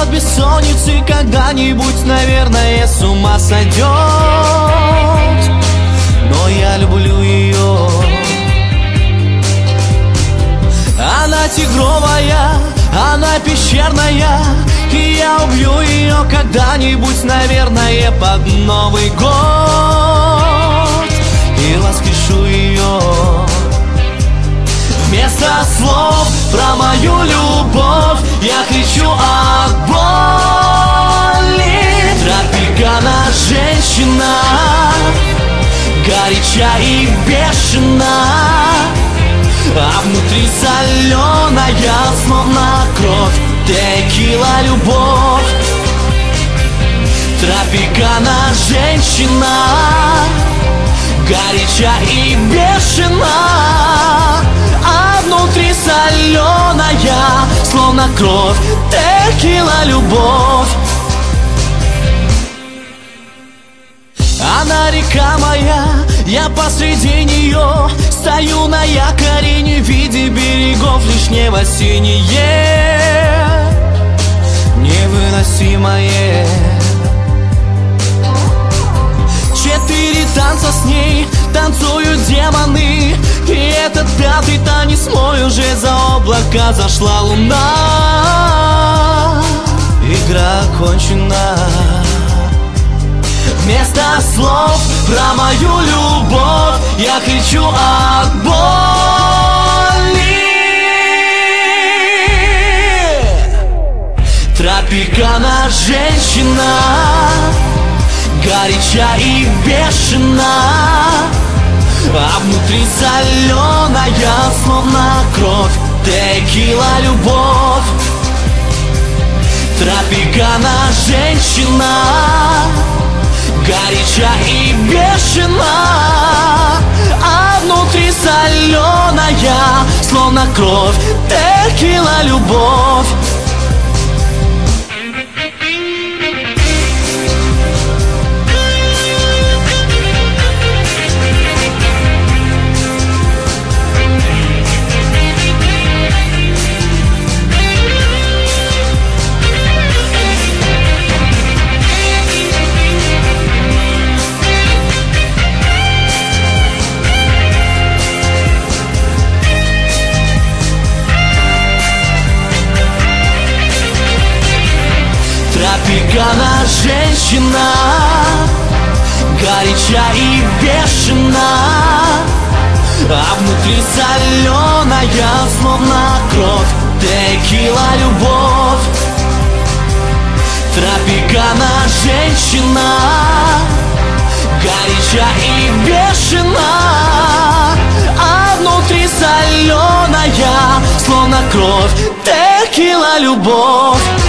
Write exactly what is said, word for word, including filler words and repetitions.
от бессонницы когда-нибудь, наверное, с ума сойдет. Но я люблю ее. Она тигровая, она пещерная, и я убью ее когда-нибудь, наверное, под Новый год. И воскрешу ее. Вместо слов про мою любовь я кричу от боли. Тропикана женщина, горяча и бешена, а внутри соленая, словно кровь, текила любовь. Тропикана женщина, горяча и бешена, а внутри соленая, словно кровь, текила любовь. Она река моя, я посреди нее стою на якоре, не видя берегов, лишь небо синее, невыносимое. Четыре танца с ней танцуют демоны, и этот пятый танец мой уже за облака зашла луна. Игра окончена. Вместо слов про мою любовь я кричу от боли. Тропикана женщина, горяча и бешена, а внутри соленая, словно кровь, текила любовь. Тропикана женщина, горяча и бешена, а внутри соленая, словно кровь, текила любовь. Тропикана женщина, горяча и бешена, а внутри соленая, словно кровь, текила любовь. Тропикана женщина, горяча и бешена, а внутри соленая, словно кровь, текила любовь.